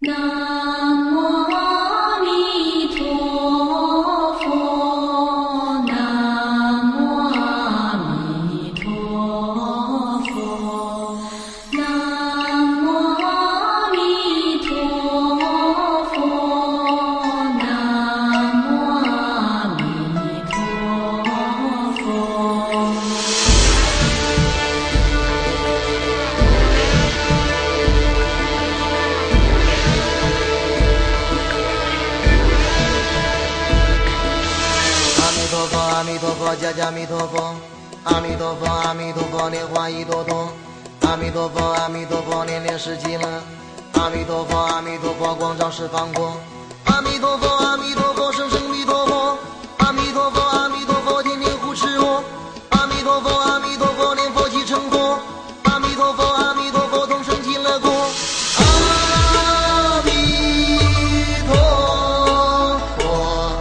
南无阿弥陀佛，南无阿弥陀佛，南无阿弥陀佛，南无阿弥陀佛。 阿弥陀佛，家家弥陀佛，阿弥陀佛，阿弥陀佛，莲花一朵朵，阿弥陀佛，阿弥陀佛，年年世纪乐，阿弥陀佛，阿弥陀佛，光照十方国，阿弥陀佛，阿弥陀佛，声声弥陀佛，阿弥陀佛，阿弥陀佛，天天护持我，阿弥陀佛，阿弥陀佛，念佛即成佛，阿弥陀佛，阿弥陀佛，同生极乐国，阿弥陀佛。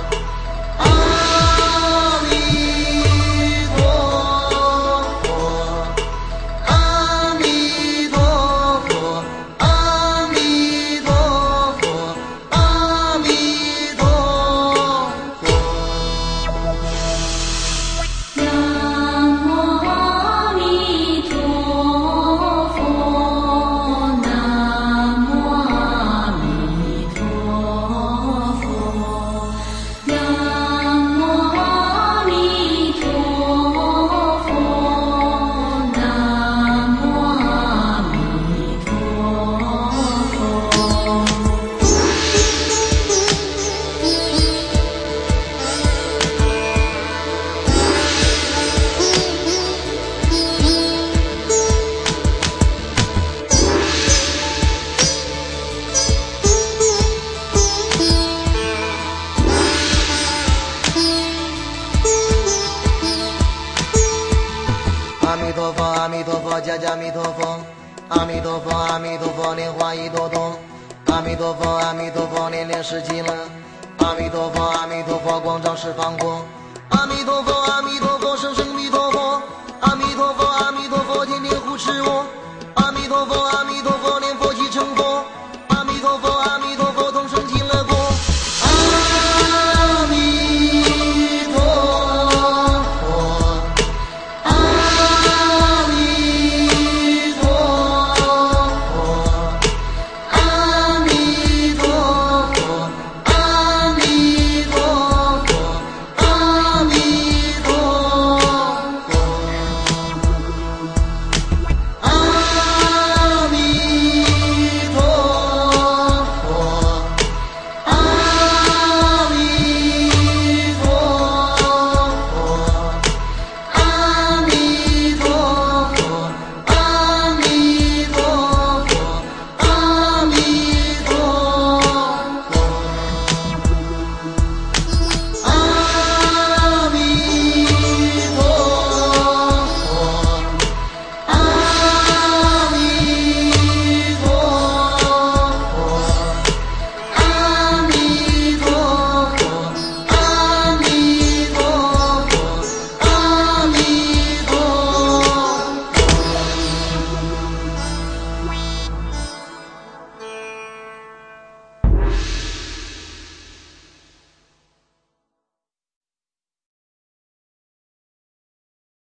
阿弥陀佛，阿弥陀佛，家家弥陀佛，阿弥陀佛，阿弥陀佛，莲花一朵朵，阿弥陀佛，阿弥陀佛，年年世纪乐，阿弥陀佛，阿弥陀佛，光照十方国，阿弥陀佛，阿弥陀佛，声声弥陀佛，阿弥陀佛，阿弥陀佛，天天护持我，阿弥陀佛，阿弥陀佛。